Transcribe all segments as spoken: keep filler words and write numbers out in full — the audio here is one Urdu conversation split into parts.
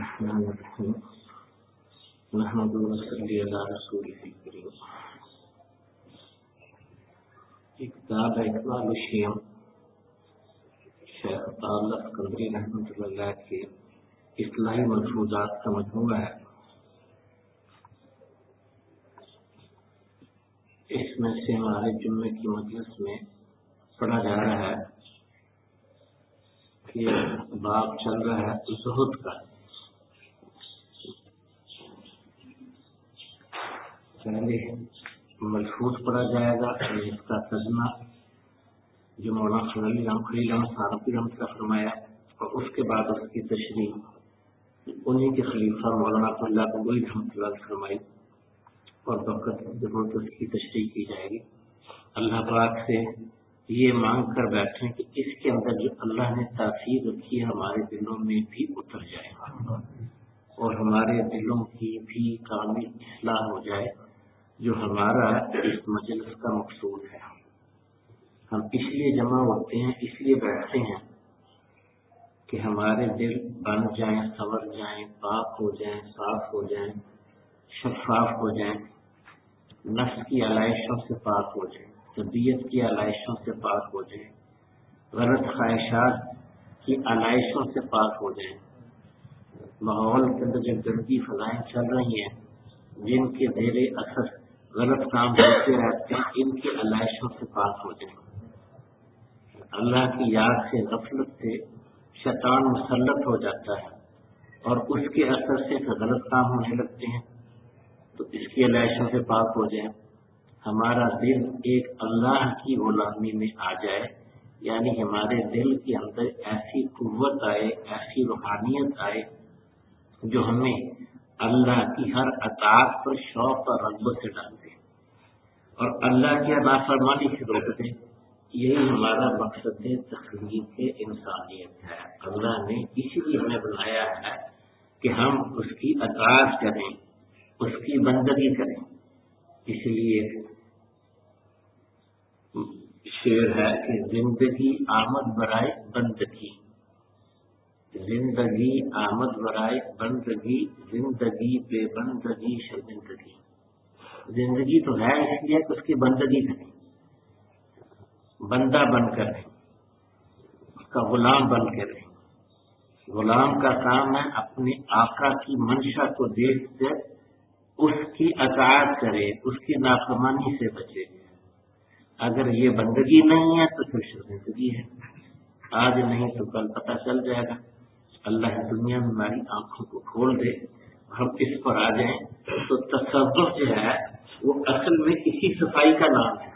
الرحمن الرحیم نحمده ونصلی علی رسولہ الکریم. کتاب اقبال الشیام شیخ عطاءاللہ اسکندری رحمۃ اللہ علیہ کے اصلاحی ملفوظات کا مجموعہ ہے. اس میں سے ہمارے جمعے کی مجلس میں پڑھا جا رہا ہے کہ باب چل رہا ہے زہد کا. پہلے ملفوظ پڑھا جائے گا اور اس کا ترجمہ جو مولانا خلیل احمد صاحب رحمۃ اللہ فرمایا، اور اس کے بعد اس کی تشریح انہیں کے خلیفہ مولانا عبداللہ بغوی رحمۃ اللہ فرمائی، اور وقت ضرورت اس کی تشریح کی جائے گی. اللہ پاک سے یہ مانگ کر بیٹھے کہ اس کے اندر جو اللہ نے تاثیر رکھی ہے ہمارے دلوں میں بھی اتر جائے اور ہمارے دلوں کی بھی کامل اصلاح ہو جائے، جو ہمارا اس مجلس کا مقصود ہے. ہم اس لیے جمع ہوتے ہیں، اس لیے بیٹھتے ہیں کہ ہمارے دل بن جائیں، سنور جائیں، پاک ہو جائیں، صاف ہو جائیں، شفاف ہو جائیں، نفس کی علائشوں سے پاک ہو جائیں، طبیعت کی علائشوں سے پاک ہو جائیں، غلط خواہشات کی علائشوں سے پاک ہو جائیں. ماحول کے اندر جو گندی فضائیں چل رہی ہیں، جن کے زیر اثر غلط کام ہوتے رہتے ہیں، ان کی علائشوں سے پاک ہو جائیں. اللہ کی یاد سے غفلت سے شیطان مسلط ہو جاتا ہے اور اس کے اثر سے غلط کام ہونے لگتے ہیں، تو اس کی علائشوں سے پاک ہو جائیں. ہمارا دل ایک اللہ کی غلامی میں آ جائے، یعنی ہمارے دل کے اندر ایسی قوت آئے، ایسی روحانیت آئے جو ہمیں اللہ کی ہر اطاعت پر شوق اور رغبت سے ڈال دے اور اللہ کی نافرمانی سے روک دے. یہی ہمارا مقصد تخلیق انسانیت ہے. اللہ نے اسی لیے ہمیں بنایا ہے کہ ہم اس کی اطاعت کریں، اس کی بندگی کریں. اس لیے شعر ہے کہ زندگی آمد برائے بندگی، زندگی آمد برائے بندگی، زندگی بے بندگی شرمندگی. زندگی تو ہے اس لیے کہ اس کی بندگی کریں، بندہ بن کر رہیں، اس کا غلام بن کر رہیں. غلام کا کام ہے اپنے آقا کی منشا کو دیکھ کر اس کی اطاعت کرے، اس کی نافرمانی سے بچے. اگر یہ بندگی نہیں ہے تو پھر شرمندگی ہے. آج نہیں تو کل پتہ چل جائے گا. اللہ دنیا میں ہماری آنکھوں کو کھول دے، ہم اس پر آ جائیں تو تصوف جو ہے وہ اصل میں اسی صفائی کا نام ہے.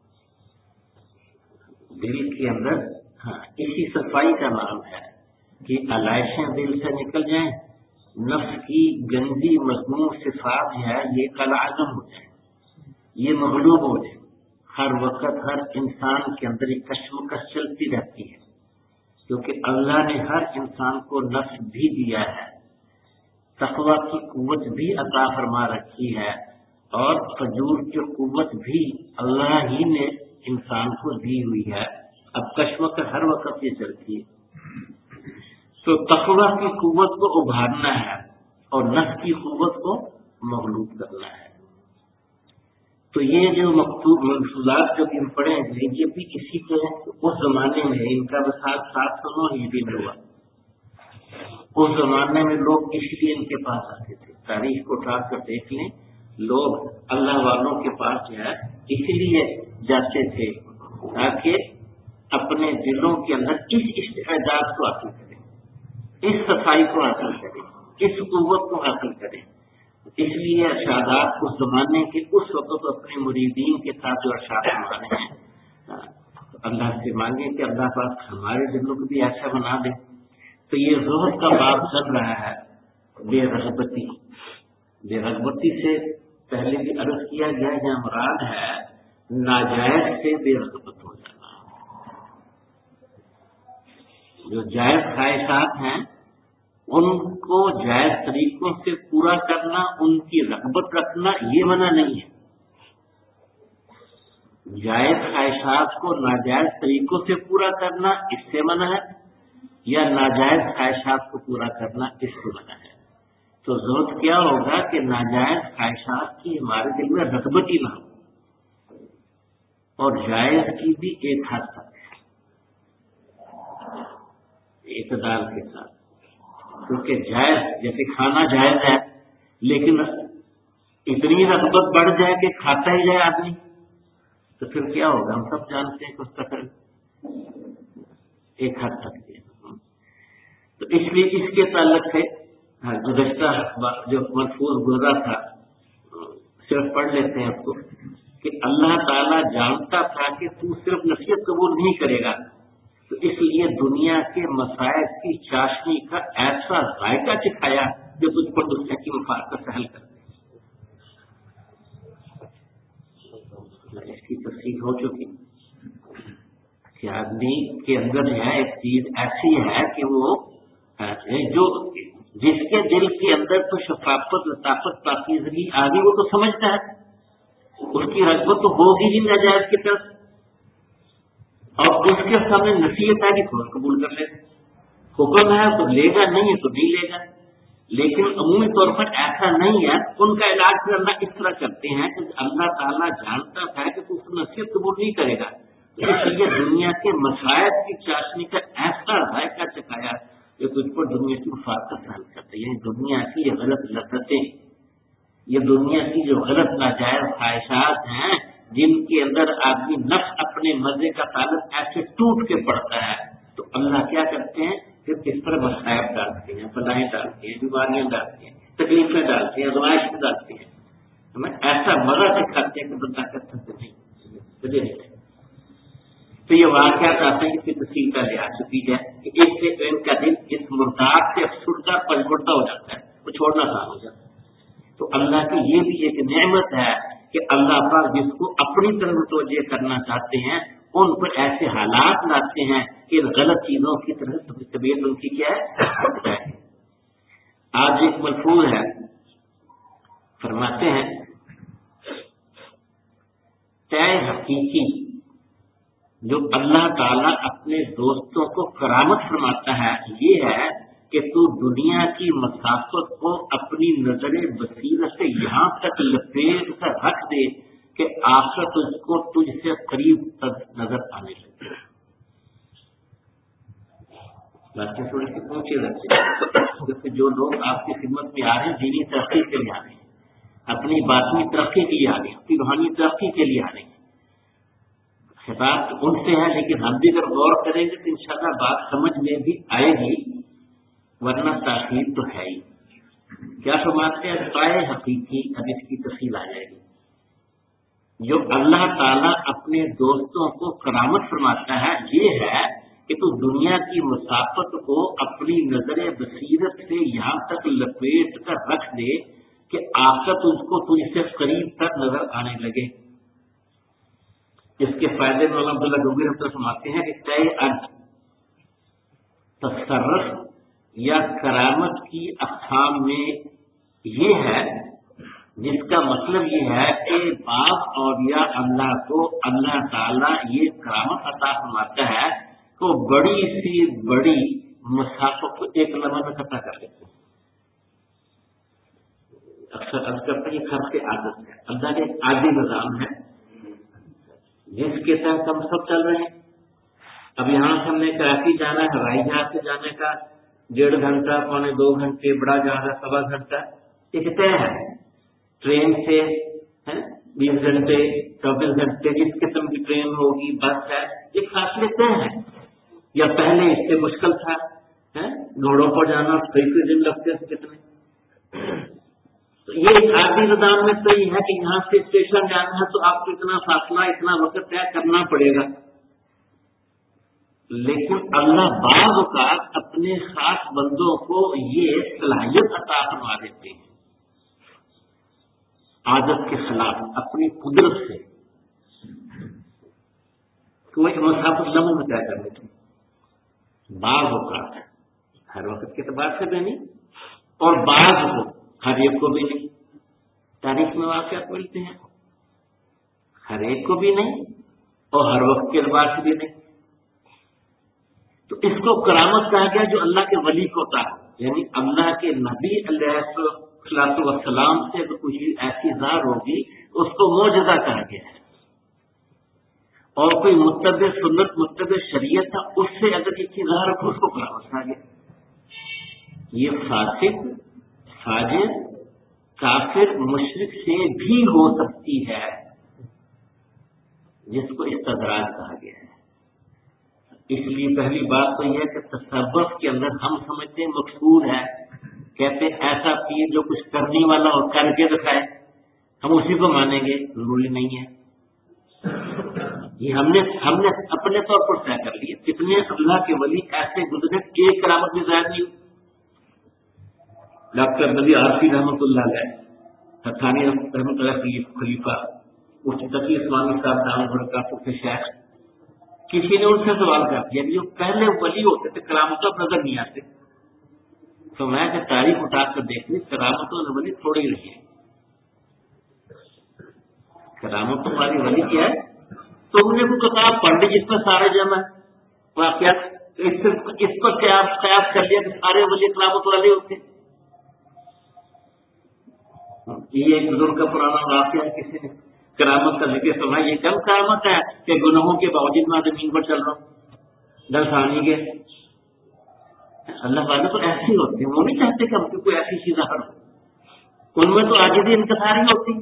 دل کے اندر ہاں اسی صفائی کا نام ہے کہ علائشیں دل سے نکل جائیں، نفس کی گندی مذموم صفات ہے یہ کالعدم ہو جائے، یہ مغلوب ہو جائے. ہر وقت ہر انسان کے اندر ایک کشمکش چلتی رہتی ہے، کیونکہ اللہ نے ہر انسان کو نفس بھی دیا ہے، تقویٰ کی قوت بھی عطا فرما رکھی ہے، اور فجور کی قوت بھی اللہ ہی نے انسان کو دی ہوئی ہے. اب کشمکش ہر وقت یہ چلتی ہے، تو تقویٰ کی قوت کو ابھارنا ہے اور نفس کی قوت کو مغلوب کرنا ہے. تو یہ جو مکتوب ملفوظات جو ہم پڑھے ہیں یہ بھی اسی کے اس زمانے میں ان کا مثال سات سو نو ہجری میں ہوا. اس زمانے میں لوگ اس لیے ان کے پاس آتے تھے. تاریخ کو اٹھا کر دیکھ لیں، لوگ اللہ والوں کے پاس جو ہے اس لیے جاتے تھے تاکہ اپنے دلوں کے اندر اس استعداد کو حاصل کریں، اس صفائی کو حاصل کریں، اس قوت کو حاصل کریں. اس لیے ارشادات اس زمانے کے اس وقت اپنے مریدین کے ساتھ جو ارشاد فرمانے ہیں، اللہ سے مانگے کہ اللہ پاک ہمارے دلوں کو بھی ایسا بنا دے. تو یہ زہد کا باب چل رہا ہے. بے رغبتی، بے رغبتی سے پہلے بھی عرض کیا گیا جہاں مراد ہے ناجائز سے بے رغبت ہو جانا. جو جائز خواہشات ہیں ان کو جائز طریقوں سے پورا کرنا، ان کی رغبت رکھنا یہ منع نہیں ہے. جائز خواہشات کو ناجائز طریقوں سے پورا کرنا اس سے منع ہے، یا ناجائز خواہشات کو پورا کرنا اس سے منع ہے. تو ضرورت کیا ہوگا کہ ناجائز خواہشات کی ہمارے دل میں رغبت ہی نہ ہو، اور جائز کی بھی ایک حد تک اعتدال کے ساتھ، کیونکہ جائز جیسے کھانا جائز ہے، لیکن اتنی رغبت بڑھ جائے کہ کھاتا ہی جائے آدمی، تو پھر کیا ہوگا؟ ہم سب جانتے ہیں کہ اس کا ایک حد تک ہے۔ تو اس لیے اس کے تعلق سے گزشتہ جو محفوظ گزرا تھا صرف پڑھ لیتے ہیں اس کو، کہ اللہ تعالیٰ جانتا تھا کہ تو صرف نصیحت قبول نہیں کرے گا، تو اس لیے دنیا کے مسائل کی چاشنی کا ایسا ذائقہ چکھایا جو تجھ پر دنیا کی مفاد کا سہل کر دے۔ اس کی تفصیل ہو چکی کہ آدمی کے اندر جو ہے ایک چیز ایسی ہے کہ وہ جو جس کے دل کے اندر تو شفافت لطافت پاکیزگی آ گئی وہ تو سمجھتا ہے، اس کی رغبت تو ہوگی ہی ناجائز کی طرف، اور اس کے سامنے نصیحت ہے کہ خود قبول کر لے، حکم ہے تو لے گا، نہیں ہے تو نہیں لے گا۔ لیکن عمومی طور پر ایسا نہیں ہے، ان کا علاج پھر اللہ اس طرح کرتے ہیں کہ اللہ تعالیٰ جانتا تھا کہ تو اس کو نصیحت قبول نہیں کرے گا، تو اس لیے دنیا کے مسائل کی چاشنی کا ایسا ذائقہ چکھایا کہ تجھ پر دنیا کی مفاد کا سہل کرتے ہیں۔ دنیا کی یہ غلط لذتیں، یہ دنیا کی جو غلط ناجائز خواہشات ہیں جن کے اندر آدمی نفس اپنے مزے کا تعلق ایسے ٹوٹ کے پڑتا ہے، تو اللہ کیا کرتے ہیں؟ پھر کس طرح مصائب ڈالتے ہیں، بلائیں ڈالتے ہیں، بیماریاں ڈالتے ہیں، تکلیفیں ڈالتے ہیں، آزمائش ڈالتے ہیں، ہمیں ایسا مزہ دکھاتے ہیں کہ بندہ کرتا نہیں مجھے نہیں۔ تو یہ واقعات آتے ہیں، اس کی تفصیل پہلے آ چکی ہے کہ اس سے ان کا دل اس مرداد سے افسردہ پلمردہ ہو جاتا ہے، وہ چھوڑنا کام ہو جاتا ہے۔ تو اللہ کی یہ بھی ایک نعمت ہے کہ اللہ پاک جس کو اپنی طرف متوجہ کرنا چاہتے ہیں ان پر ایسے حالات لاتے ہیں کہ ان غلط چیزوں کی طرف طبیعت ان کی کیا ہے۔ آج ایک ملفوظ ہے، فرماتے ہیں طے حقیقی جو اللہ تعالیٰ اپنے دوستوں کو کرامت فرماتا ہے یہ ہے کہ تو دنیا کی مسافت کو اپنی نظر بصیرت سے یہاں تک لپیٹ کر رکھ دے کہ آخرت اس کو تجھ سے قریب تک نظر آنے لگے۔ باتیں تھوڑی سی پہنچے رہتے ہیں، کیونکہ جو لوگ آپ کی خدمت میں آ رہے ہیں دینی ترقی کے لیے آ رہے ہیں، اپنی باطنی ترقی کے لیے آ رہے ہیں، اپنی روحانی ترقی کے لیے آ رہے ہیں، خطاب ان سے ہے، لیکن ہم بھی اگر غور کریں گے تو انشاءاللہ بات سمجھ میں بھی آئے گی، ورنہ تاخیر تو ہے ہی۔ کیا فرماتے ہیں؟ طے حقیقی، اب اس کی تفصیل آ جائے گی۔ جو اللہ تعالیٰ اپنے دوستوں کو کرامت فرماتا ہے یہ ہے کہ تو دنیا کی مسافت کو اپنی نظر بصیرت سے یہاں تک لپیٹ کر رکھ دے کہ آخرت اس کو تجھ سے قریب تک نظر آنے لگے۔ اس کے فائدے میں مولانا عبداللہ گنگوی رحمۃ اللہ فرماتے ہیں کہ طے ارض تصرف یا کرامت کی اقسام میں یہ ہے جس کا مطلب یہ ہے کہ بعض اولیاء اللہ کو اللہ تعالیٰ یہ کرامت عطا فرماتا ہے تو بڑی سی بڑی مسافت کو ایک لمحے میں قطع کر لیتے ہیں۔ اکثر عرض کرتے ہیں خرچ کی عادت ہے، اللہ کا ایک عادی نظام ہے جس کے تحت ہم سب چل رہے ہیں۔ اب یہاں سے ہم نے کراچی جانا ہے، ہوائی جہاز سے جانے کا ڈیڑھ گھنٹہ پونے دو گھنٹے، بڑا جہاز ہے سوا گھنٹہ، ایک طے ہے۔ ٹرین سے بیس گھنٹے چوبیس گھنٹے جس قسم کی ٹرین ہوگی، بس ہے، ایک فاصلے طے ہے۔ یا پہلے اس سے مشکل تھا، گھوڑوں پر جانا کئی کئی دن لگتے تھے کتنے۔ تو یہ ایک عادی نظام میں صحیح ہے کہ یہاں سے اسٹیشن جانا ہے تو آپ کو اتنا فاصلہ اتنا وقت طے کرنا پڑے گا، لیکن اللہ بعض اوقات اپنے خاص بندوں کو یہ صلاحیت عطا فرما دیتے ہیں عادت کے خلاف اپنی قدرت سے کہ وہ ایک مسافت لمحوں میں طے کر لیتے ہیں۔ بعض اوقات ہر وقت کے اعتبار سے بھی نہیں، اور بعض کو ہر ایک کو بھی نہیں۔ تاریخ میں واقعات ملتے ہیں، ہر ایک کو بھی نہیں اور ہر وقت کے اعتبار سے بھی نہیں۔ تو اس کو کرامت کہا گیا جو اللہ کے ولی کو ہوتا ہے، یعنی اللہ کے نبی علیہ الصلوۃ والسلام سے تو کوئی چیز ایسی ظاہر ہوگی اس کو معجزہ کہا گیا ہے، اور کوئی متبع سنت متبع شریعت تھا اس سے اگر یہ چیز ظاہر ہو اس کو کرامت کہا گیا۔ یہ فاسق فاجر کافر مشرک سے بھی ہو سکتی ہے، جس کو استدراج کہا گیا ہے۔ اس لیے پہلی بات تو یہ ہے کہ تصوف کے اندر ہم سمجھتے ہیں مقصود ہے، کہتے ہیں ایسا پیر جو کچھ کرنے والا اور کر کے دکھائے ہم اسی کو مانیں گے، ضروری نہیں ہے۔ یہ ہم نے ہم نے اپنے طور پر طے کر لیا۔ کتنے اللہ کے ولی ایسے گزرے ایک کرامت بھی ظاہر نہیں ہوئی۔ ڈاکٹر نبی عارفی رحمۃ اللہ علیہ، ثانی رحمۃ اللہ خلیفہ مفتی تقی اسلامی صاحب دامت برکاتہ کے شیخ، کسی نے ان سے سوال کر دیا کہ جو پہلے ولی ہوتے تھے کرامتوں پر نظر نہیں آتے، تو میں کہ تاریخ اٹھا کر دیکھنی کرامتوں نے ولی تھوڑی رہی ہے، کرامتوں والی ولی کیا ہے؟ تم نے کوئی کتاب پڑھ لی جس میں سارے جمع واقعات، اس پر قیاس قیاس کر لیا کہ سارے ولی کرامت والے ہوتے۔ یہ ایک بزرگ کا پرانا واقعہ ہے، کسی نے کرامت کا ذکر سنا، یہ کم کرامت ہے کہ گناہوں کے باوجود میں زمین پر چل رہا ہوں درسانی کے۔ اللہ والے تو ایسے ہی ہوتے ہیں، وہ نہیں چاہتے کہ ہم کو کوئی ایسی چیز ظاہر ہو، ان میں تو عاجزی انکساری ہوتی،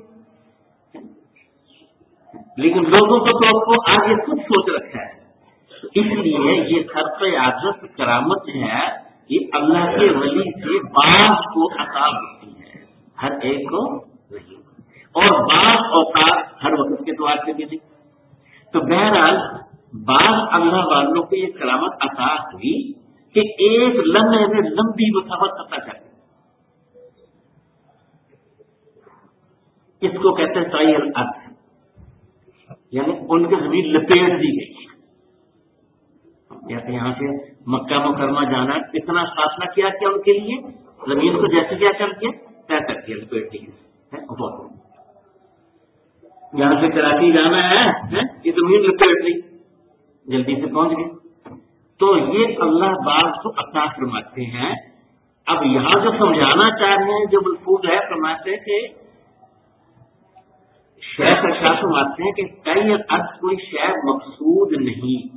لیکن لوگوں کو تو آپ کو آگے خود سوچ رکھا ہے۔ اس لیے یہ خرق عادت کرامت ہے، یہ اللہ کے ولی سے بعض کو عطا ہوتی ہے، ہر ایک کو نہیں، اور بعض اوقات ہر وقت کے اعتبار سے بھی نہیں۔ تو بہرحال بعض اللہ والوں کو یہ کرامت عطا ہوئی کہ ایک لمحے میں لمبی مسافت پتہ چلے، اس کو کہتے ہیں سائی الارض، یعنی ان کی زمین لپیٹ دی گئی۔ جیسے یہاں سے مکہ مکرمہ جانا، اتنا فاصلہ کیا کیا ان کے لیے، زمین کو جیسے کیا کر دیا، طے کر دیا، لپیٹ دی گئی۔ یہاں سے کراچی جانا ہے، یہ زمین لپیٹ دی، جلدی سے پہنچ گئے۔ تو یہ اللہ بعض کو عطا فرماتے ہیں۔ اب یہاں جو سمجھانا چاہ رہے ہیں جو ملفوظ ہے، فرماتے ہیں کہ شیخ ارشاد فرماتے ہیں کہ کئی ارض کوئی شے مقصود نہیں،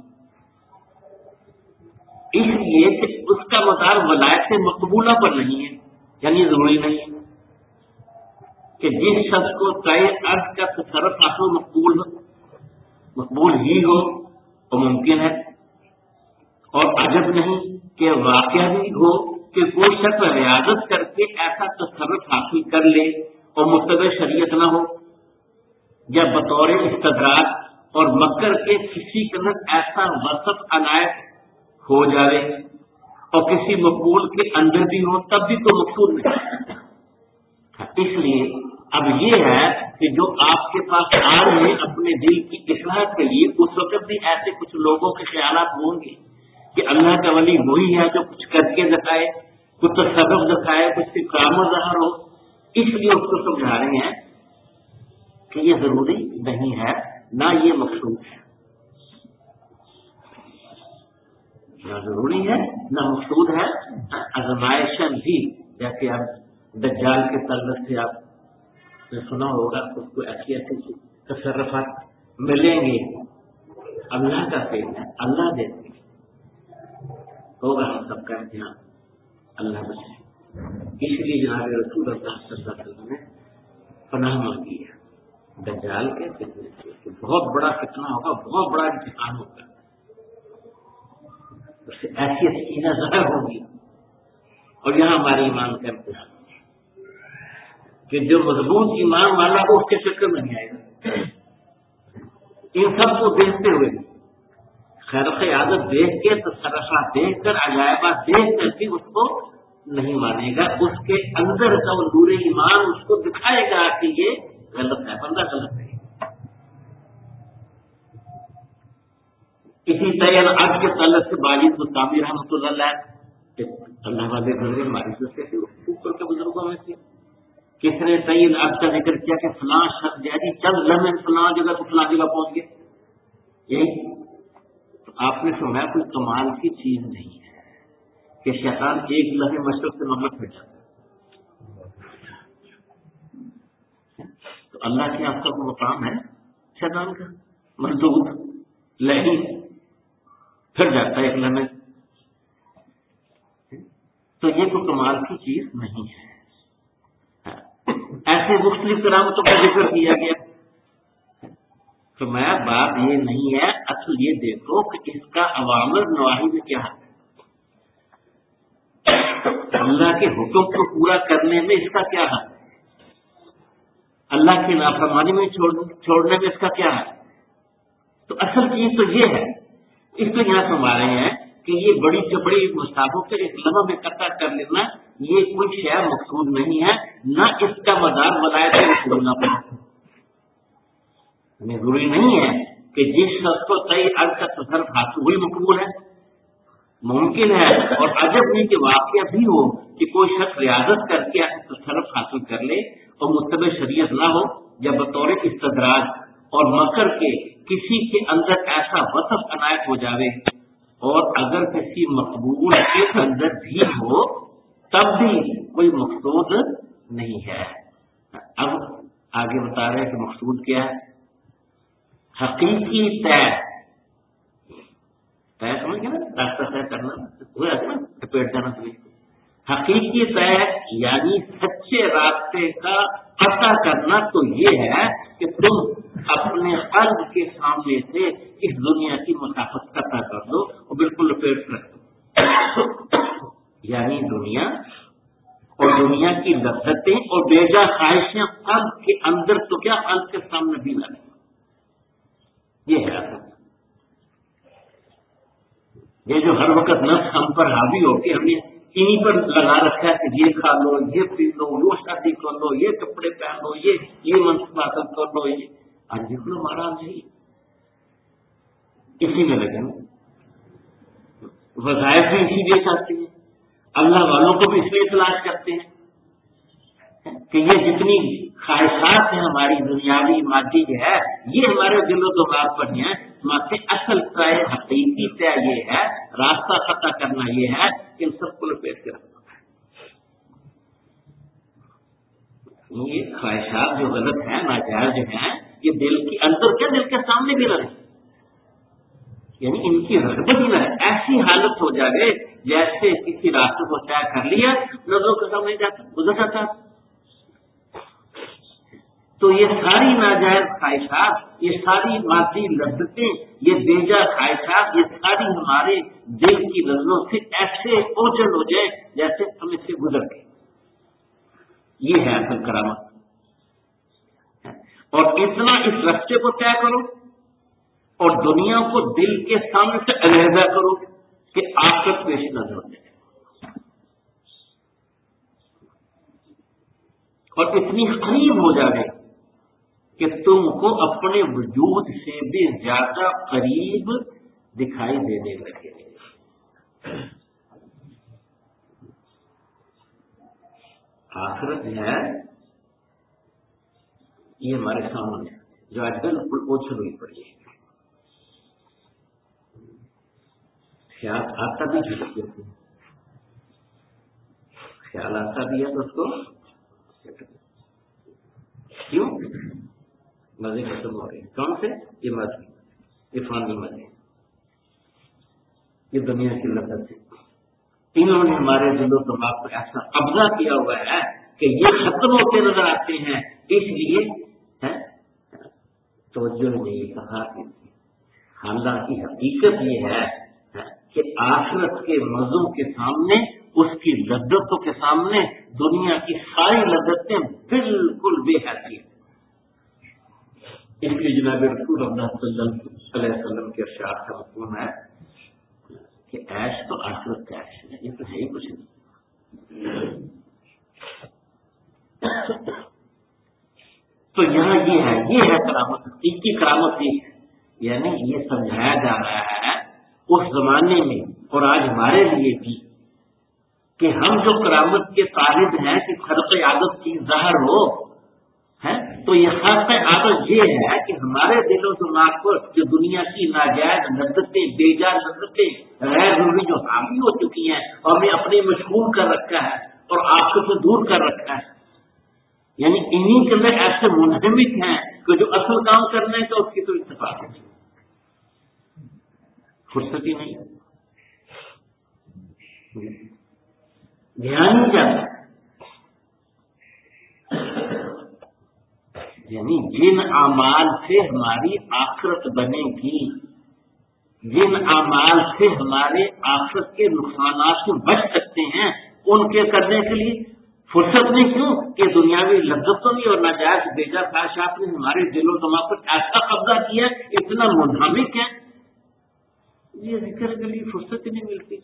اس لیے کہ اس کا مدار ولایت مقبولہ پر نہیں ہے، یعنی ضروری نہیں ہے کہ جس شخص کو کئی ارض کا تصرف حاصل مقبول ہو، مقبول ہی ہو تو ممکن ہے، اور عجب نہیں کہ واقعہ بھی ہو کہ کوئی شخص ریاضت کر کے ایسا تصرف حاصل کر لے اور متبع شریعت نہ ہو، یا بطور استدراج اور مکر کے کسی کے اندر ایسا وصف عنایت ہو جائے اور کسی مقبول کے اندر بھی ہو، تب بھی تو مقصود نہیں۔ اس لیے اب یہ ہے کہ جو آپ کے پاس آ رہے ہیں اپنے دل کی اصلاح کے لیے، اس وقت بھی ایسے کچھ لوگوں کے خیالات ہوں گے کہ اللہ کا ولی وہی ہے جو کچھ کر کے دکھائے، کچھ تصرف دکھائے، کچھ کی کام ظاہر ہو۔ اس لیے اس کو سمجھا رہے ہیں کہ یہ ضروری نہیں ہے، نہ یہ مقصود ہے، نہ ضروری ہے نہ مقصود ہے۔ آزمائشن بھی، جیسے آپ دجال کے تعلق سے آپ نے سنا ہوگا، اس کو ایسی ایسی تصرفات ملیں گے، اللہ کا فیل ہے، اللہ دیتے ہوگا، ہم سب کا امتحان، اللہ بچے۔ اس لیے جناب رسول اللہ صلی اللہ علیہ وسلم نے پناہ مانگی ہے دجال کے فتنے سے، بہت بڑا فتنہ ہوگا، بہت بڑا امتحان ہوگا، اس سے ایسی ایسی چیزیں ظاہر ہوں گی۔ اور یہاں ہمارے ایمان کا امتحان کہ جو مضبوط ایمان والا ہو اس کے چکر میں نہیں آئے گا، ان سب کو دیکھتے ہوئے، خرق عادت دیکھ کے، تصرفات دیکھ کر، عجائبات دیکھ کر بھی اس کو نہیں مانے گا، اس کے اندر کا وہ نور ایمان اس کو دکھائے گا کہ یہ غلط ہے، بندہ غلط ہے۔ اسی طرح آج کے تعلق سے باجد مستعمیر رحمۃ اللہ علیہ، اللہ والے گزرے ہماری سے اوپر کے بزرگوں میں سے، کس نے تعین آج کا ذکر کیا کہ فلاں شخص جیسی چند لمحے فلاں جگہ تو فلاں جگہ پہنچ گئے، یہی تو آپ نے فرمایا کوئی کمال کی چیز نہیں ہے، کہ شیطان ایک لمحے مشرق سے مغرب پھر جاتا ہے. تو اللہ کے آپ کا کوئی مقام ہے شیطان کا مردود لہی پھر جاتا ہے ایک لمحے. تو یہ کوئی کمال کی چیز نہیں ہے. ایسے مختلف کرامتوں کا ذکر کیا گیا. تو میں بات یہ نہیں ہے، اصل یہ دیکھو کہ اس کا عوامر نواہی میں کیا ہے. اللہ کے حکم کو پورا کرنے میں اس کا کیا ہے، اللہ کی نافرمانی میں چھوڑنے میں اس کا کیا ہے. تو اصل چیز تو یہ ہے. اس کو یہاں فرما رہے ہیں کہ یہ بڑی چپڑی مستحبوں کے ایک لمحہ میں اکٹھا کر لینا یہ کوئی شے مقصود نہیں ہے، نہ اس کا مدار ولایت رسول اللہ پر. ضروری نہیں ہے کہ جس شخص کو صحیح عرض کا تصرف حاصل وہی مقبول ہے. ممکن ہے اور عجب نہیں کہ واقعہ بھی ہو کہ کوئی شخص ریاضت کر کے تصرف حاصل کر لے اور متبع شریعت نہ ہو، یا بطور استدراج اور مکر کے کسی کے اندر ایسا وصف عنایت ہو جاوے، اور اگر کسی مقبول کے اندر بھی ہو تب بھی کوئی مقصود نہیں ہے. اب آگے بتا رہے ہیں کہ مقصود کیا ہے. حقیقی طے طے سمجھ گیا نا، راستہ طے کرنا پیٹ جانا سمجھ. حقیقی طے یعنی سچے راستے کا پتہ کرنا تو یہ ہے کہ تم اپنے قلب کے سامنے سے اس دنیا کی مسافت قطع کر دو اور بالکل لپیٹ رکھ دو. یعنی دنیا اور دنیا کی لذتیں اور بیجا خواہشیں قلب کے اندر تو کیا قلب کے سامنے بھی لگے. یہ ہے یہ جو ہر وقت نفس ہم پر حاوی ہو کے ہمیں انہیں پر لگا رکھا ہے کہ یہ کھا لو، یہ پی لو، وہ شادی کر لو، یہ کپڑے پہن لو، یہ یہ منصب حاصل کر لو. یہ آج دیکھ لو ہمارا نہیں اسی میں لگے نا. وظائف بھی اسی لیے چاہتے ہیں، اللہ والوں کو بھی اس لیے تلاش کرتے ہیں کہ یہ جتنی خواہشات ہیں ہماری دنیاوی مادی ہے یہ ہمارے دل و دماغ پر ہیں. ماتے اصل طے حقیقی طے یہ ہے، راستہ پتہ کرنا یہ ہے کہ ان سب کو لپیٹ کے رکھنا. یہ خواہشات جو غلط ہیں، ناجائز جو ہیں، یہ دل کے اندر کیا دل کے سامنے بھی رہے، یعنی ان کی رغبت ہی نہ ہے. ایسی حالت ہو جائے جیسے کسی راستے کو طے کر لیا، نظروں کے سامنے جاتا گزر جاتا. تو یہ ساری ناجائز خواہشات، یہ ساری مادی لذتیں، یہ بیجا خواہشات، یہ ساری ہمارے دل کی نظروں سے ایسے اوجھل ہو جائے جیسے ہم اس سے گزر گئے. یہ ہے اصل کرامت. اور اتنا اس راستے کو طے کرو اور دنیا کو دل کے سامنے سے علیحدہ کرو کہ آخرت پیش نظر ہو جائے، اور اتنی قریب ہو جائے کہ تم کو اپنے وجود سے بھی زیادہ قریب دکھائی دینے لگے. آخرت ہے یہ ہمارے سامنے جو آج بالکل اوچھل ہوئی پڑی ہے. خیال آتا بھی خیال آتا بھی ہے تو اس کو کیوں مزے ختم ہو رہے ہیں. کون سے؟ یہ مزے، یہ فانی مزے، یہ دنیا کی لذت ہے. انہوں نے ہمارے دل و دماغ پر ایسا قبضہ کیا ہوا ہے کہ یہ ختم ہوتے نظر آتے ہیں. اس لیے توجہ نہیں کہا. حالانکہ حقیقت یہ ہے کہ آخرت کے مزوں کے سامنے، اس کی لذتوں کے سامنے دنیا کی ساری لذتیں بالکل بے حیثیت. اس لیے جناب رسول اللہ صلی اللہ علیہ وسلم کے ارشاد کا مفہوم ہے کہ عیش تو آخرت کا عیش ہے، یہ تو ہے ہی کچھ نہیں. تو یہاں یہ ہے، یہ ہے کرامت. حقیقی کرامت یہ ہے، یعنی یہ سمجھایا جا رہا ہے اس زمانے میں اور آج ہمارے لیے بھی کہ ہم جو کرامت کے طالب ہیں کہ خرق عادت کی ظاہر ہو ہے تو یہ خاص عادت یہ ہے کہ ہمارے دل و دماغ پر جو دنیا کی ناجائز لذتیں، بے جا لذتیں، غیر ضروری جو حاوی ہو چکی ہیں اور ہمیں اپنے مشغول کر رکھا ہے اور آپ سے دور کر رکھا ہے، یعنی انہیں کے اندر ایسے منہمک ہیں کہ جو اصل کام کرنے کا اس کی تو اتفاق نہیں، فرصت ہی نہیں، دھیان ہی جاتا ہے۔ یعنی جن اعمال سے ہماری آخرت بنے گی، جن اعمال سے ہمارے آخرت کے نقصانات سے بچ سکتے ہیں، ان کے کرنے کے لیے فرصت نہیں، کیوں کہ دنیاوی لذتوں نہیں اور ناجائز بیجا خواہشات نے ہمارے دل و دماغ پر ایسا قبضہ کیا، اتنا منہمک ہے، یہ ذکر کے لیے فرصت ہی نہیں ملتی۔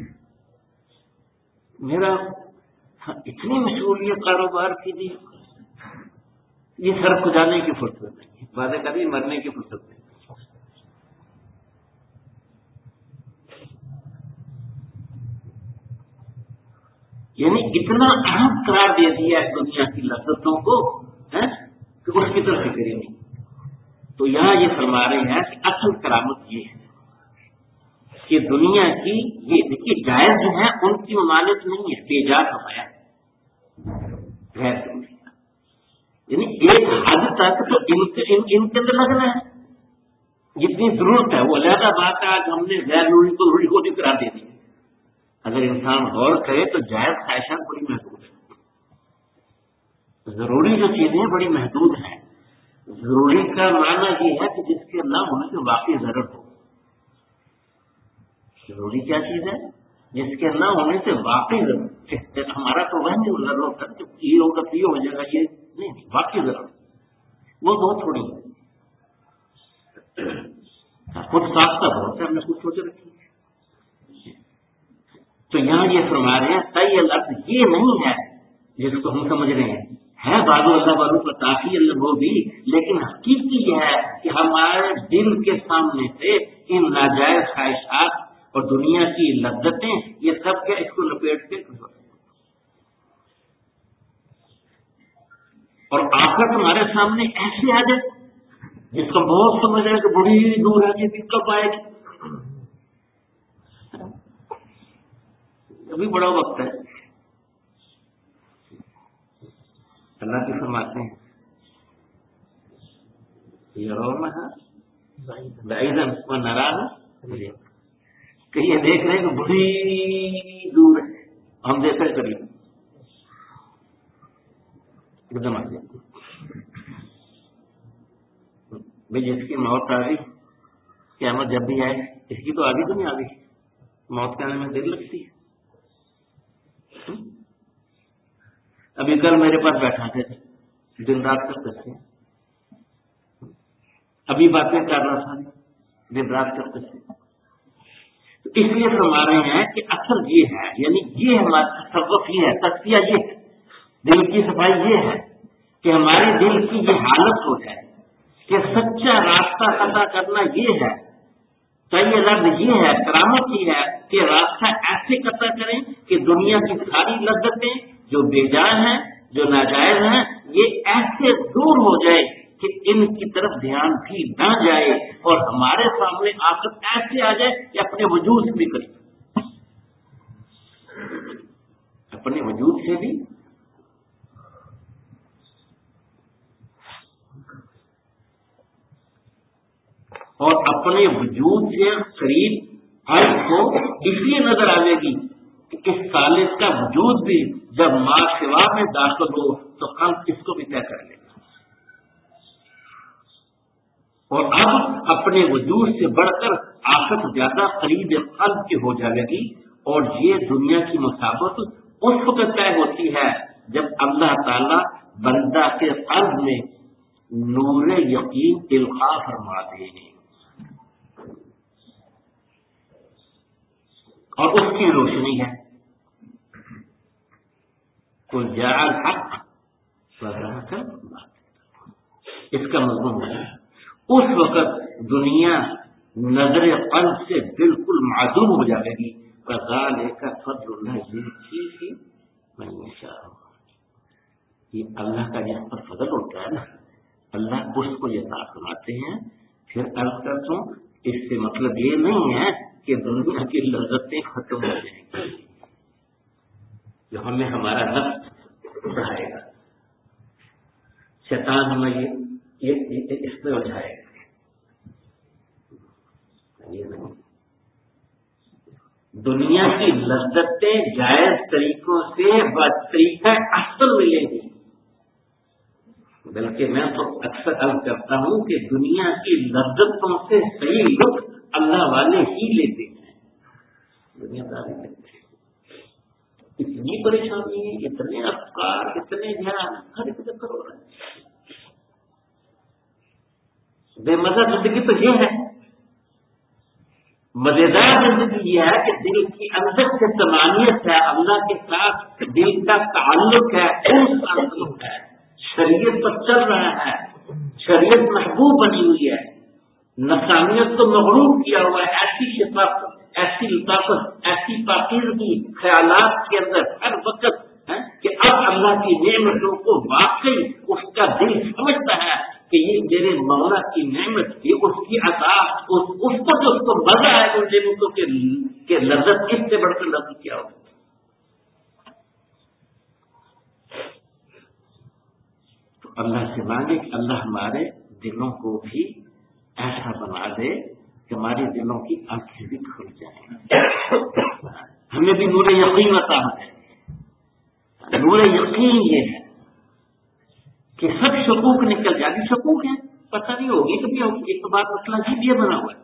میرا اتنی مشغولیت کاروبار کی دی، یہ سر کو جانے کی فرصت نہیں، وعدے کبھی مرنے کی فرصت نہیں۔ یعنی اتنا اہم قرار دے دیا ہے دنیا کی لذتوں کو کہ اس کی طرف فکر ہی نہیں۔ تو یہاں یہ فرما رہے ہیں کہ اصل کرامت یہ ہے کہ دنیا کی یہ دیکھیے جائز جو ہے ان کی ممانعت نہیں ہے، بے جا کمایا غیر ضروری، یعنی ایک حد تک تو ان ان کے اندر لگنا ہے، جتنی ضرورت ہے وہ علیحدہ بات ہے۔ آج ہم نے غیر ضروری کو ضروری کو قرار دے دی۔ اگر انسان غور کرے تو جائز خواہشات بڑی محدود ہیں، ضروری جو چیزیں بڑی محدود ہیں۔ ضروری کا معنی یہ ہے کہ جس کے نہ ہونے سے واقعی ضرورت ہو۔ ضروری کیا چیز ہے؟ جس کے نہ ہونے سے واقعی ضرورت، ہمارا تو وہ نہیں ضرورت ہے کہ یہ ہوگا تو یہ ہو جائے گا، یہ نہیں، واقعی ضرورت وہ بہت تھوڑی ہے، خود ساختہ بہت ہے، ہم نے خود سوچ رکھی۔ تو یہاں یہ فرما رہے ہیں طی لفظ یہ نہیں ہے جس کو ہم سمجھ رہے ہیں، ہے بازو اللہ بازو پر کافی اللہ وہ بھی، لیکن حقیقی یہ ہے کہ ہمارے دل کے سامنے سے ان ناجائز خواہشات اور دنیا کی لذتیں یہ سب کے اس کو لپیٹ کے اور آخرت ہمارے سامنے ایسے آ جائے جس کو بہت سمجھ رہے کہ بڑی دور ہے، یہ کب آئے گی، ابھی بڑا وقت ہے۔ اللہ کی فرماتے ہیں کہ یہ دیکھ رہے ہیں کہ بڑی دور ہے، ہم دیکھ رہے قریب ایک دم آ گیا بھائی، جس کی موت آ گئی قیامت جب بھی آئے، اس کی تو آگے تو نہیں آ گئی، موت کے آنے میں دیر لگتی ہے۔ ابھی کل میرے پاس بیٹھا تھے، دن رات کرتے تھے، ابھی باتیں کر رہا تھا، دن رات کرتے تھے۔ تو اس لیے فرما رہے ہیں کہ اصل یہ ہے، یعنی یہ ہمارا تصوف یہ ہے، تزکیہ یہ ہے، دل کی صفائی یہ ہے کہ ہمارے دل کی یہ حالت ہو جائے کہ سچا راستہ ادا کرنا یہ ہے، تو یہ لفظ یہ ہے، کرامت یہ ہے کہ راستہ ایسے قطع کریں کہ دنیا کی ساری لذتیں جو بے جان ہیں، جو ناجائز ہیں، یہ ایسے دور ہو جائے کہ ان کی طرف دھیان بھی نہ جائے اور ہمارے سامنے آخرت ایسے آ جائے کہ اپنے وجود سے بھی قریب، اپنے وجود سے بھی اور اپنے وجود سے قریب ہر کو اس لیے نظر آئے گی کہ اس سالس کا وجود بھی جب ماں سوا میں داخل ہو تو قلب اس کو بھی طے کر لے گا، اور اب اپنے وجود سے بڑھ کر آخرت زیادہ قریب قلب کی ہو جائے گی، اور یہ دنیا کی مسابقت اس وقت طے ہوتی ہے جب اللہ تعالی بندہ کے قلب میں نور یقین القاء فرما دے اور اس کی روشنی ہے، تو جعل حق اس کا مضمون ہے۔ اس وقت دنیا نظر قلب سے بالکل معدوم ہو جائے گی، کذالک فضل اللہ یؤتیہ من یشاء، یہ اللہ کا جس پر فضل ہوتا ہے نا، اللہ اس کو یہ عطا فرماتے ہیں. پھر عرض کرتا ہوں اس سے مطلب یہ نہیں ہے کہ دنیا کی لذتیں ختم ہو جائیں گی جو ہمیں ہمارا نفس بڑھائے گا. شیطان ہمیں یہ اس میں الجھائے گا. یہ نہیں, دنیا کی لذتیں جائز طریقوں سے طریقہ اصل ملیں گی. بلکہ میں تو اکثر عرض کرتا ہوں کہ دنیا کی لذتوں سے صحیح لطف اللہ والے ہی لیتے ہیں. دنیا داری لیتے ہیں. اتنی پریشانی, اتنے افکار, اتنے دھیان, ہر ایک چکر ہو رہا ہے. بے مزہ زندگی تو یہ ہے. مزیدار زندگی یہ ہے کہ دل کی اندر سے تمانیت ہے, اللہ کے ساتھ دل کا تعلق ہے, ان تعلق ہے, شریعت پر چل رہا ہے, شریعت محبوب بنی ہوئی ہے, نفسانیت کو مغلوب کیا ہوا ہے. ایسی شفاف, ایسی لطافت, ایسی پاکیزگی خیالات کے اندر ہر وقت ہے کہ اب اللہ کی نعمتوں کو واقعی اس کا دل سمجھتا ہے کہ یہ میرے مولا کی نعمت, یہ اس کی عطا, اس, اس کو جو اس کو مزہ ہے ان نعمتوں کے لذت, اس سے بڑھ کر لذت کیا ہو. تو اللہ سے مانگے کہ اللہ ہمارے دلوں کو بھی ایسا بنا دے کہ ہمارے دلوں کی آنکھیں بھی کھل جائیں, ہمیں بھی نور یقین عطا ہے. نور یقین یہ ہے کہ سب شکوک نکل جائے. شکوک ہے, پتہ نہیں ہوگی کبھی ہوگی. ایک تو بات مسئلہ جی یہ بنا ہوا ہے,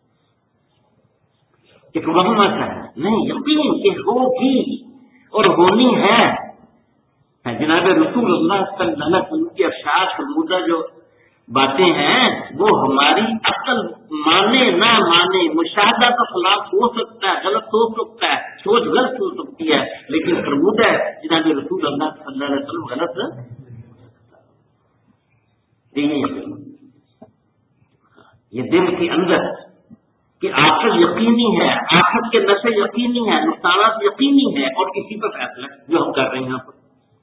ایک وہم ہے نہیں, یقین کہ ہوگی اور ہونی ہے. جناب رسول اللہ صلی اللہ علیہ وسلم کی ارشاد فرمودہ جو باتیں ہیں وہ ہماری عقل مانے نہ مانے, مشاہدہ کا خلاف ہو سکتا ہے, غلط ہو سکتا ہے, سوچ غلط ہو سکتی ہے, لیکن فرمودہ ہے جناب رسول اللہ صلی اللہ علیہ وسلم غلط ہے. یہ دل کے اندر کہ آخر یقینی ہے, آخر کے نشے یقینی ہے, نقصانات یقینی ہے, اور کسی پر فیصلہ جو ہم کر رہے ہیں یہاں پر,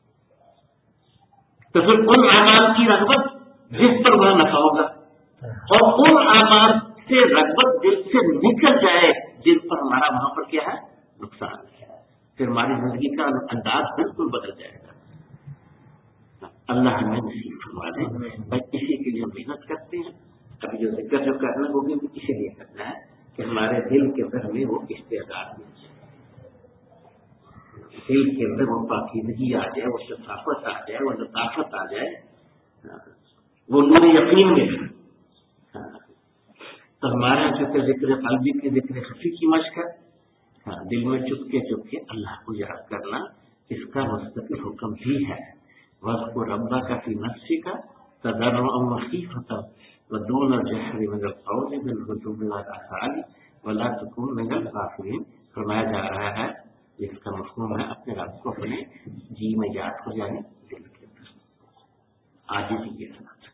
تو پھر ان اعمال کی رغبت جس پر وہ نفع ہوگا, اور ان اعمال سے رغبت دل سے نکل جائے جن پر ہمارا وہاں پر کیا ہے نقصان ہے, پھر ہماری زندگی کا انداز بالکل بدل جائے گا. اللہ ہمیں نصیب فرما دے. بس اسی کے لیے محنت کرتے ہیں. ابھی جو ذکر جو کرنا وہ بھی اسی لیے کرنا ہے کہ ہمارے دل کے اندر ہمیں وہ استعداد مل جائے, دل کے اندر وہ پاکیزگی آ جائے, وہ شفافت آ جائے, وہ لطافت آ جائے, وہ نور یقین میں ہے. تو ہمارے چونکہ ذکر قلبی کے ذکر خفی کی مشق ہے, دل میں چپکے چپکے اللہ کو یاد کرنا, اس کا مستقل حکم بھی ہے. وَاذْكُرْ رَبَّكَ فِي نَفْسِكَ تَضَرُّعًا وَخِيفَةً وَدُونَ الْجَهْرِ مِنَ الْقَوْلِ بِالْغُدُوِّ وَالْآصَالِ وَلَا تَكُن مِنَ الْغَافِلِينَ. فرمایا جا رہا ہے جس کا مفہوم ہے اپنے رب کو اپنے جی میں یاد ہو جائے, دل کے اندر عاجزی کے ساتھ,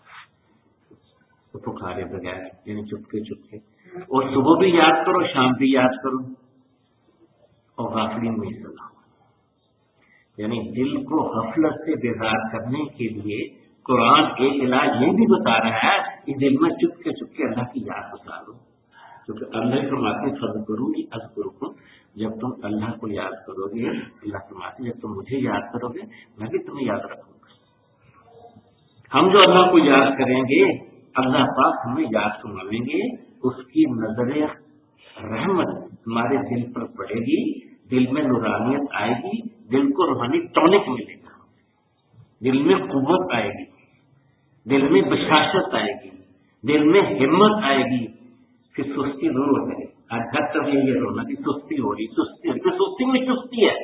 پکارے بغیر, یعنی چپکے چپکے, اور صبح بھی یاد کرو, شام بھی یاد کرو, اور غافلین میں حصہ. یعنی دل کو غفلت سے بیدار کرنے کے لیے قرآن ایک علاج یہ بھی بتا رہا ہے کہ دل میں چپکے چپکے اللہ کی یاد بتا دو, کیونکہ اللہ فرماتے فذکرونی اذکرکم, جب تم اللہ کو یاد کرو گے, اللہ فرماتے جب تم مجھے یاد کرو گے میں بھی تمہیں یاد رکھوں گا. ہم جو اللہ کو یاد کریں گے اللہ پاک ہمیں یاد فرمائیں گے, اس کی نظر رحمت ہمارے دل پر پڑے گی, دل میں نورانیت آئے گی, دل کو روحانی ٹونک ملے گا, دل میں قوت آئے گی, دل میں بشاشت آئے گی, دل میں ہمت آئے گی, پھر سستی دور ہو جائے گی. آج ہر طرف یہ رونا کہ سستی ہو رہی, سستی ہو رہی, سستی میں چستی ہے.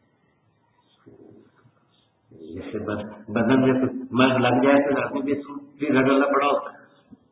جیسے بدن میں مرض لگ جائے تو آدمی بھی سستی رگڑنا پڑا ہوتا ہے.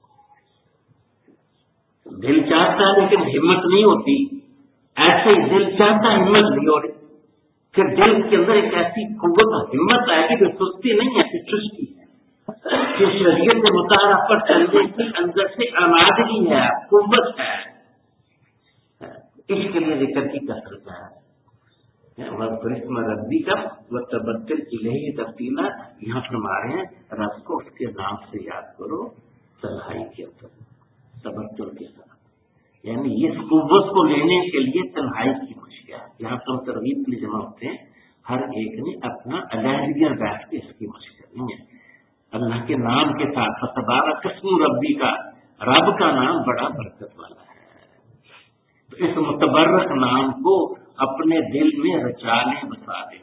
دل چاہتا ہے لیکن ہمت نہیں ہوتی, ایسے ہی دل چاہتا ہے ہمت نہیں ہو رہی, پھر دل کے اندر ایک ایسی قوت ہمت آئے گی جو سستی نہیں ہے, پھر چستی ہے, پھر شریعت کے مطالعہ پر چلنے کی اندر سے آمادگی ہے, قوت ہے. اس کے لیے ذکر کی کثرت ہے, ربی کا وہ تبدل الہی تبدیلا، یہاں فرما رہے ہیں رب کو اس کے نام سے یاد کرو تنہائی کے اندر تبدل کے ساتھ، یعنی اس قوت کو لینے کے لیے تنہائی کی مشق ہے۔ یہاں تو ترغیب کے لیے جمع ہوتے ہیں، ہر ایک نے اپنا علیحدہ بیٹھ کے اس کی مشق کرنی ہے اللہ کے نام کے ساتھ۔ فتبارک اسم ربی کا، رب کا نام بڑا برکت والا ہے، تو اس متبرک نام کو اپنے دل میں رچا لیں، بسا لیں،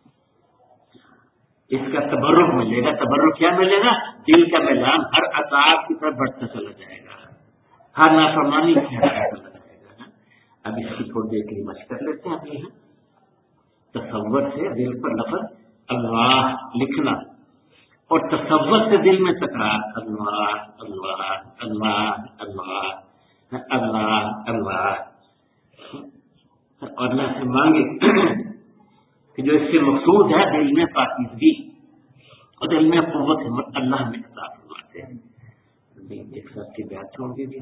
اس کا تبرک ملے گا۔ تبرک کیا ملے گا؟ دل کا میلان ہر اطاعت کی طرف بڑھتا چلا جائے گا، ہر نافرمانی سے ہٹتا چلا جائے گا۔ اب اس کی تھوڑی دیر کے لیے مشق کر لیتے ہیں اپنے یہاں۔ تصور سے دل پر لفظ اللہ لکھنا اور تصور سے دل میں تکرار اللہ اللہ اللہ اللہ اللہ اللہ، اور اللہ سے مانگے کہ جو اس سے مقصود ہے دل میں پاکیزگی اور دل میں قوت ہمت اللہ میں عطا فرماتے ہیں۔ ایک ساتھ کی بات ہوں گی بھی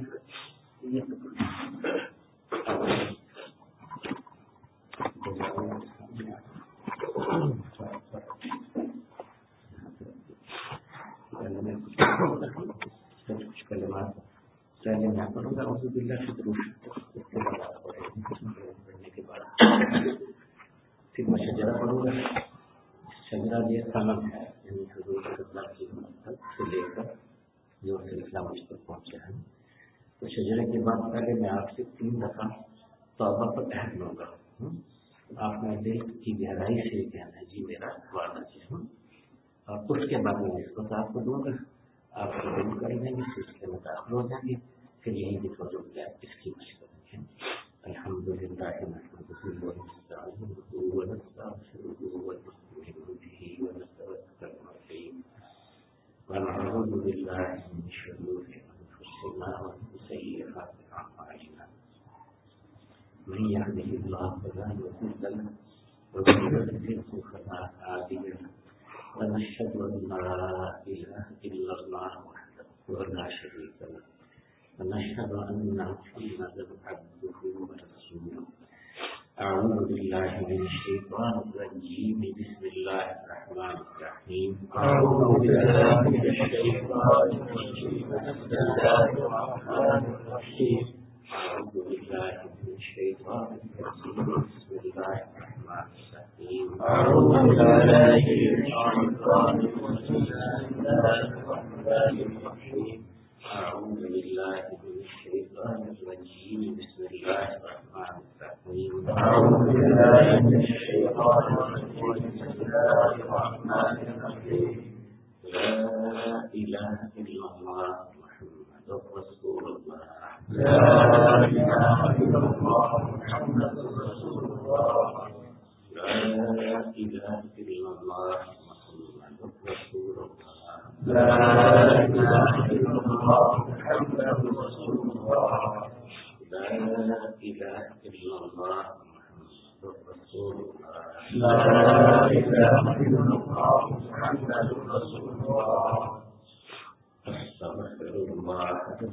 کچھ کلمات پہلے میں پڑھوں گا، اعوذ باللہ سے پڑھنے کے بعد پھر میں شجرہ پڑھوں گا۔ شجرہ یہ سند ہے، یعنی حضور صلی اللہ کی مقصد سے لے کر جو سلسلہ مجھ تک پہنچا ہے۔ تو شجرے کے بعد پہلے میں آپ سے تین دفعہ توبہ پر عہد لوں گا، آپ نے دل کی گہرائی سے کہنا ہے جی میرا وعدہ جی ہوں، اور اس کے بعد میں نسبت آپ کو دوں گا، آپ کو دل کر دیں گے، پھر اس کے مطابق ہو جائیں گے، پھر یہی دکھا جو کیا اس کی مشکل ہے۔ الحمد للہ ونعوذ باللہ من شرور انفسنا ومن سیئات اعمالنا، من يهده الله فلا مضل له ومن يضلل فلا هادي له، ونشهد ان لا اله الا الله وحده لا شريك له، ونشهد ان محمدا عبده ورسوله۔ اعوذ باللہ من الشیطان الرجیم، بسم اللہ الرحمن الرحیم۔ اعوذ باللہ من الشیطان الرجیم، بسم اللہ الرحمن الرحیم۔ اعوذ باللہ من الشیطان الرجیم، بسم اللہ الرحمن الرحیم۔ اعوذ باللہ من الشیطان الرجیم، بسم اللہ الرحمن الرحیم۔ اعوذ باللہ من الشیطان الرجیم، بسم اللہ الرحمن الرحیم۔ اعوذ باللہ من الشیطان الرجیم، بسم اللہ الرحمن الرحیم۔ لا الہ الا اللہ محمد رسول اللہ، لا الہ الا اللہ محمد رسول اللہ، لا الہ الا اللہ محمد رسول اللہ، لا الہ الا اللہ محمد رسول اللہ، لا الہ الا اللہ محمد رسول اللہ، لا الہ الا اللہ محمد رسول اللہ۔ استغفر اللہ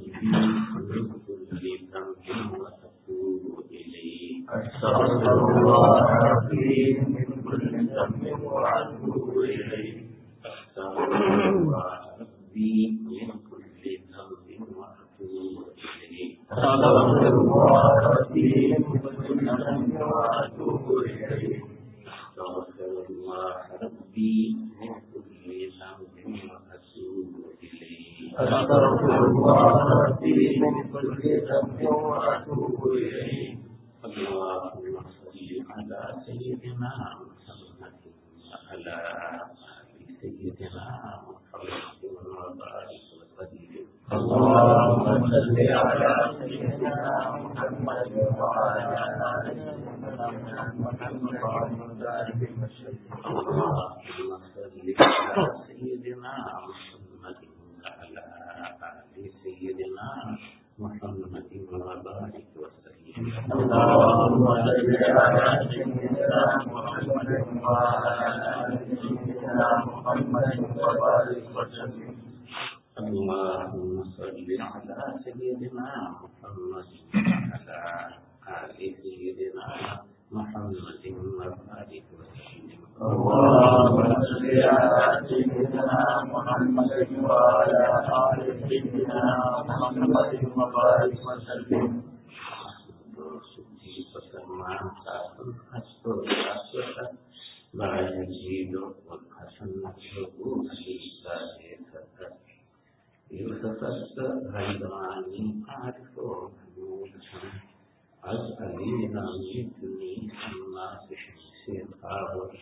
من كل ذنب واتوب الیہ، استغفر اللہ من كل ذنب واتوب الیہ، استغفر اللہ من كل ذنب واتوب الیہ، استغفر اللہ من كل ذنب واتوب الیہ، استغفر اللہ ربی من كل ذنب واتوب الیہ، استغفر اللہ ربی من كل ذنب واتوب الیہ۔ اللهم صل على سيدنا محمد وعلى آل سيدنا محمد وبارك وسلم۔ اللهم صل على سيدنا محمد وعلى آل سيدنا محمد وبارك وسلم۔ اللهم صل على سيدنا محمد وعلى آل سيدنا محمد وبارك وسلم۔ اللهم صل على سيدنا محمد وعلى آل سيدنا محمد وبارك وسلم۔ اللهم صل على سيدنا محمد وعلى آل سيدنا محمد وآله وسلم. اللهم صل على سيدنا محمد وعلى آل سيدنا محمد وبارك وسلم. وسلمان ساكن حسن حسن بعيد والحسن مشهور حديث يوسف غيراني أعرف محمود أسألينا مثلي الناس شمسي قابل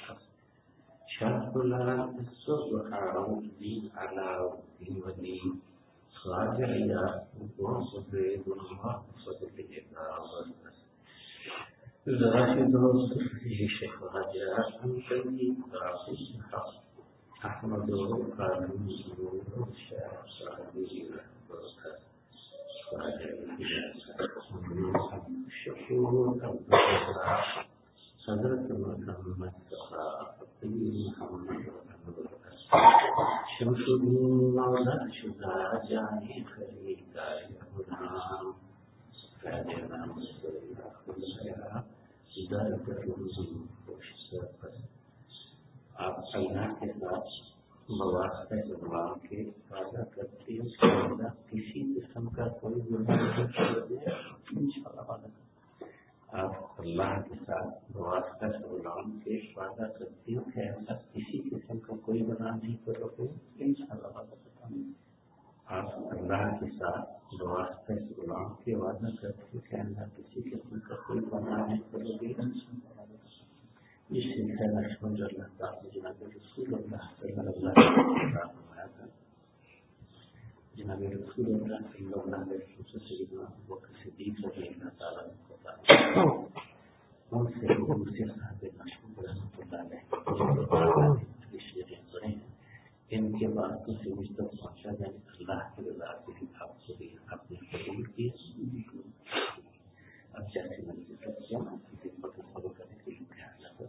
شاكلا الصبح عودي على عودي ولي خاجعيا وصبيد الله صدقي دعوة راشد صفي شيخ هجاء أنتني راشد حق أحمد قادم الشاعر صاحبي بركة الشكور عبد الرزاق حضرت محمد صحابي محمد شمس الدين مولا شجاعي خليل غلام فاجنا مستوى خلصها ہدایت کی کوشش پر آپ اللہ کے ساتھ مواقع غلام کے وعدہ کرتے ہیں کسی قسم کا کوئی گناہ انشاءاللہ وعدہ آپ اللہ کے ساتھ مواقع غلام کے وعدہ کرتے ہو کہ ایسا کسی قسم کا کوئی گناہ نہیں کرو گے انشاءاللہ وعدہ کرتا ہوں. آپ اللہ کے ساتھ واسطے غلام کے وعدہ کرتے کہ اللہ کسی قسم کا کوئی گناہ نہیں کرو گے. اس سلسلہ لکشمن جو اللہ تعالیٰ جناب رسول اللہ صلی اللہ علیہ وسلم فرمایا تھا. جناب رسول اللہ صلی اللہ علیہ وسلم سیدنا ابوبکر صدیق رضی اللہ تعالیٰ عنہ ان سے دوسرے صاحب لکشمن رحمۃ اللہ علیہ پڑھے ہیں. ان کے بعد سے مجھ تک پہنچا جائے اللہ کی رضا سے آپ کو بھی آپ نے قبول کیا. اب جیسے میں نے کیا شروع کرنے کے لیے خیال رکھا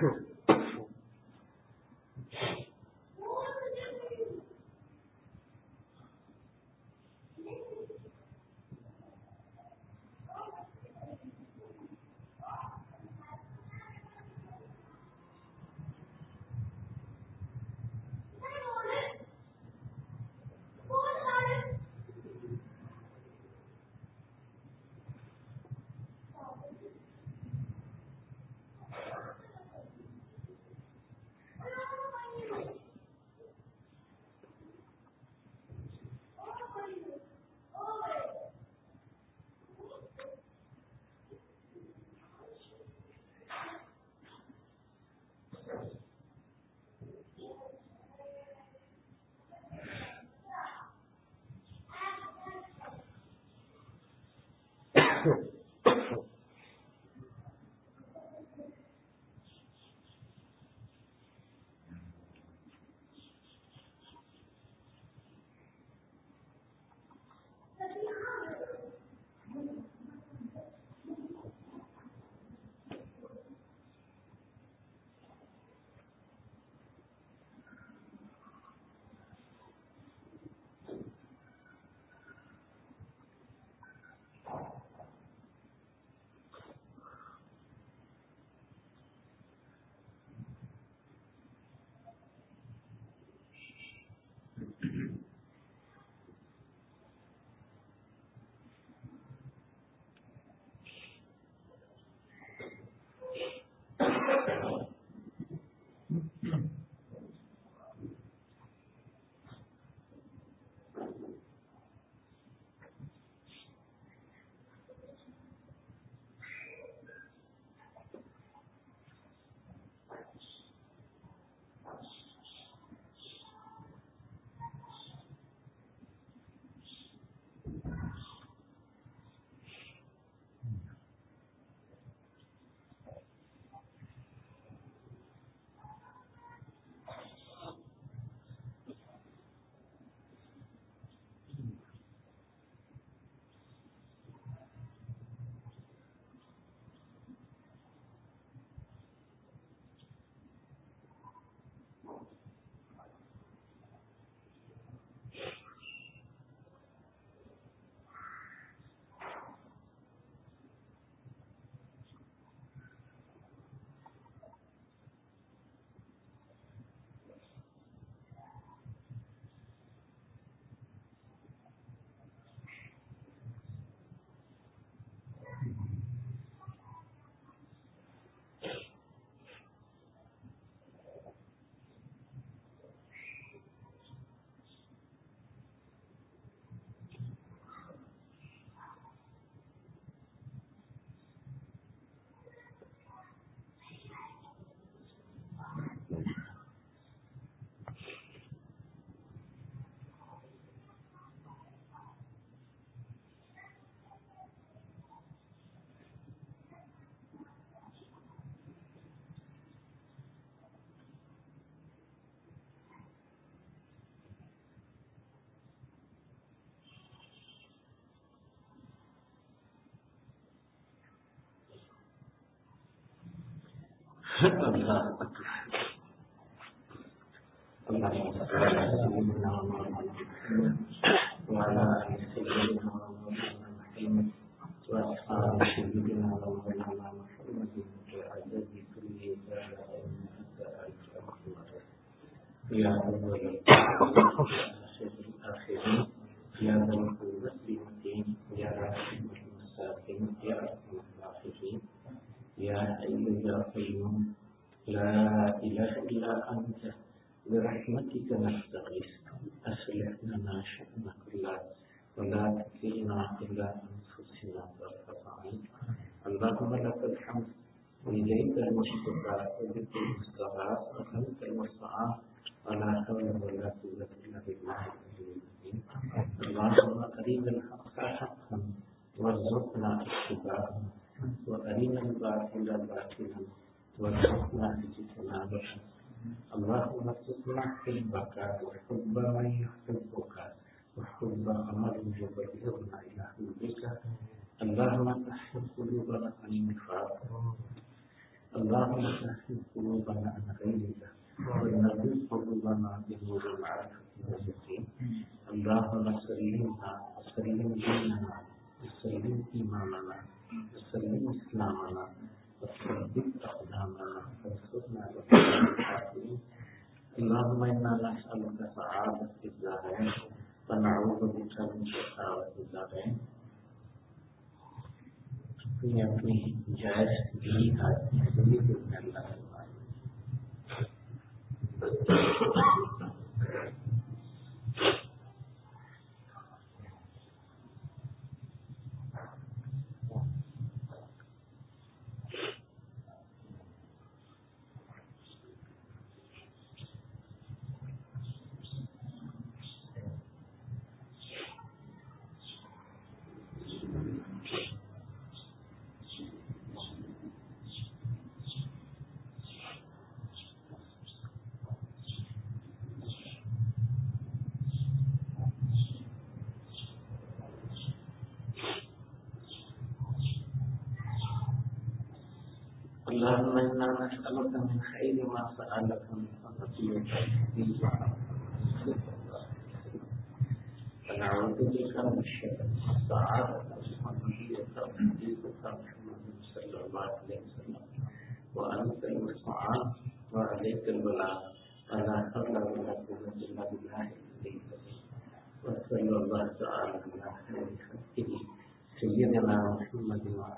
اللہ لا إله إلا أنت برحمتك نستغيث أصلح لنا شأننا كله ولا تكلنا إلى أنفسنا طرفة عين اللهم لك الحمد إليك المشتكى وبك المستغاث وأنت المستعان ولا حول ولا قوة إلا بالله العلي العظيم اللهم أرنا الحق حقا وارزقنا اتباعه وأرنا الباطل باطلا وارزقنا اجتنابه اللهم ارزقنا حبك وحب من يحبك وحب عمل يبلغنا إلى حبك اللهم طهر قلوبنا عن النفاق اللهم اهد قلوبنا عن غيرك ونبذ قلوبنا بنور المعرفة واليقين. اللهم سلمنا وسلم ديننا وسلم إيماننا وسلم إسلامنا وثبت أقدامنا وانصرنا على القوم الكافرين. اللهم إنا نسألك سعادة الدارين ونعوذ بك من شقاوة الدارين. اپنی اپنی جائز بھی آدمی کرنے اللہ اللهم إنا نسألك من خير ما سألك من نبيك ونعوذ بك من شر ما استعاذك من نبيك ونبيك محمد صلى الله عليه وسلم. وأنت المستعان وعليك البلاغ ولا حول ولا قوة إلا بالله العلي العظيم. وصلى الله تعالى على خير خلقه سيدنا محمد وعلى